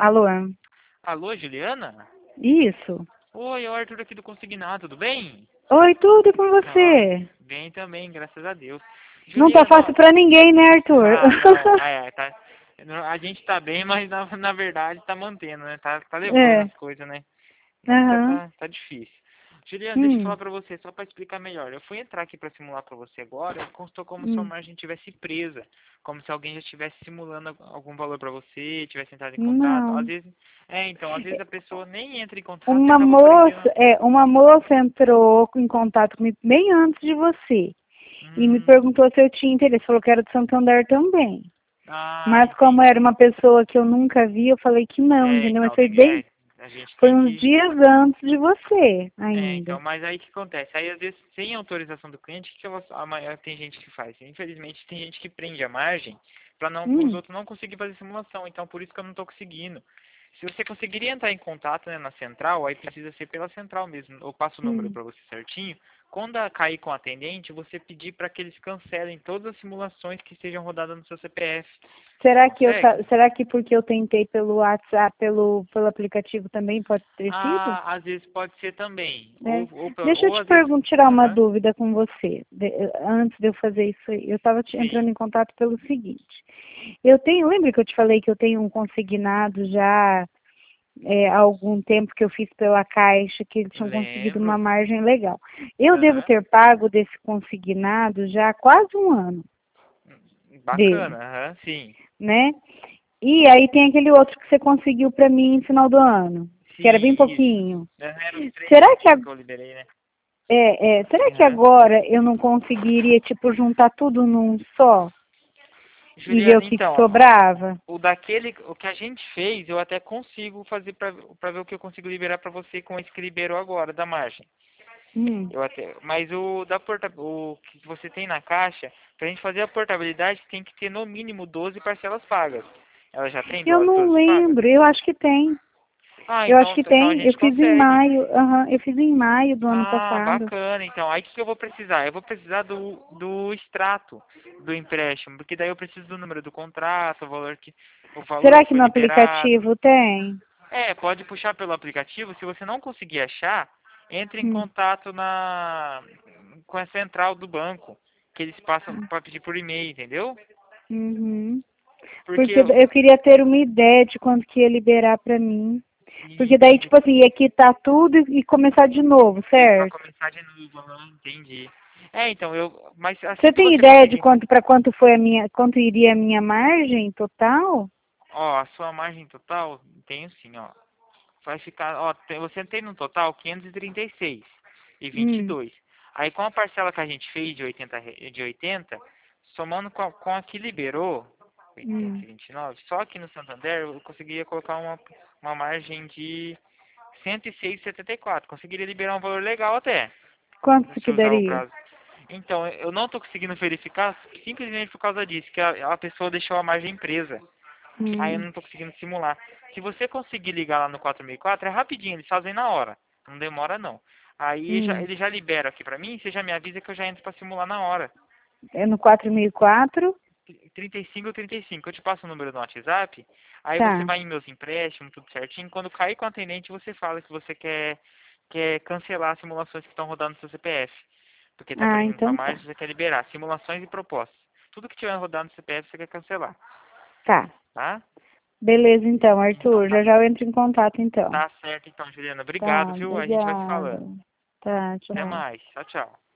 Alô? Alô, Juliana? Isso. Oi, é o Arthur aqui do Consignado, tudo bem? Oi, tudo com Ah, você? bem também, graças a Deus. Não tá Juliana, fácil pra ninguém, né, Arthur? não tá. A gente tá bem, mas na verdade tá mantendo, né? Tá levando É. as coisas, né? Nunca Aham. tá difícil. Juliana, deixa eu falar Hum. pra você, só pra explicar melhor. Eu fui entrar aqui pra simular pra você agora, e constou como se sua Hum. margem tivesse presa, como se alguém já estivesse simulando algum valor pra você, tivesse entrado em contato. Às Não. vezes, então, às vezes a pessoa nem entra em contato e Uma acaba por moça, engano. uma moça entrou em contato comigo bem antes de você e me Hum, perguntou se eu tinha interesse. Falou que era de Santander também. Mas como era entendi. uma pessoa que eu nunca vi, eu falei que não, entendeu? Mas Então, a gente foi tem uns que. dias antes de você Então, ainda. mas aí o que acontece? Aí às vezes, sem autorização do cliente, tem gente que faz? Infelizmente, tem gente que prende a margem para não, os Hum. outros não conseguirem fazer simulação. Então, por isso que eu não estou conseguindo. Se você conseguiria entrar em contato, né, na central, aí precisa ser pela central mesmo. Eu passo o número Hum. para você certinho. Quando cair com o atendente, você pedir para que eles cancelem todas as simulações que estejam rodadas no seu CPF. Você consegue? Será que porque eu tentei pelo WhatsApp, pelo aplicativo também pode ter sido? Às vezes pode ser também. É. Deixa eu Ou te às vezes. tirar uma Aham, dúvida com você, antes de eu fazer isso aí. Eu estava entrando sim. em contato pelo seguinte. Lembra que eu te falei que eu tenho um consignado já há algum tempo que eu fiz pela Caixa, que eles tinham conseguido uma Lembro. margem legal. Eu devo Aham. ter pago desse consignado já há quase um ano dele, Bacana, aham, sim. né? E aí tem aquele outro que você conseguiu para mim no final do ano, que era bem Sim, isso. pouquinho. Aham, eram os três Será que, últimos que eu liberei, né? será que Aham. agora eu não conseguiria, tipo, juntar tudo num só e ver o Juliana, que então, sobrava? o que a gente fez, eu até consigo fazer pra ver o que eu consigo liberar pra você com esse que liberou agora, da margem. Hum. Mas o que você tem na caixa, pra gente fazer a portabilidade, tem que ter no mínimo 12 parcelas pagas. Ela já tem Eu não 12 pagas? lembro, eu acho que tem. Eu acho que Então a tem. Eu gente fiz em consegue. maio, aham, eu fiz em maio do ano passado. Bacana. Então, aí o que eu vou precisar? Eu vou precisar do extrato do empréstimo, porque daí eu preciso do número do contrato, o valor Será que que foi no liberado. aplicativo tem? Pode puxar pelo aplicativo. Se você não conseguir achar, entre em Hum. contato com a central do banco, que eles passam para pedir por e-mail, entendeu? Uhum. Porque Porque eu queria ter uma ideia de quanto que ia liberar pra mim. Porque daí, entendi. tipo assim, ia quitar tudo e começar de novo, Isso, para certo? começar de novo, entendi. Então, mas Você assim que tem você ideia de conseguir. quanto para quanto foi quanto iria a minha margem total? Ó, a sua margem total, tenho sim, ó. Vai ficar, ó, você tem no total 536 e Hum. 22. Aí com a parcela que a gente fez de 80 somando com a que liberou, 800 Hum. e 29 só aqui no Santander eu conseguiria colocar uma margem de 106,74. Conseguiria liberar um valor legal até, Quanto isso se que usar o daria? prazo. Então, eu não estou conseguindo verificar simplesmente por causa disso, que a pessoa deixou a margem presa. Aí eu Hum. não tô conseguindo simular. Se você conseguir ligar lá no 4004, é rapidinho, eles fazem na hora. Não demora não. Aí Hum. ele já libera aqui pra mim, você já me avisa que eu já entro pra simular na hora. É no 4004? 35 ou 35. Eu te passo o número no WhatsApp, aí você Tá. vai em meus empréstimos, tudo certinho. Quando cair com o atendente, você fala que você quer cancelar as simulações que estão rodando no seu CPF. Porque tá Ah, perdendo sua então tá. margem, você quer liberar. Simulações e propostas. Tudo que tiver rodando no CPF, você quer cancelar. Tá. Tá? Beleza, então, Então Arthur. tá. Já já eu entro em contato, então. Tá certo então, Juliana. Obrigado, Tá, viu? A gente vai se obrigada. falando. Tá, Até tchau. mais. Tchau, tchau.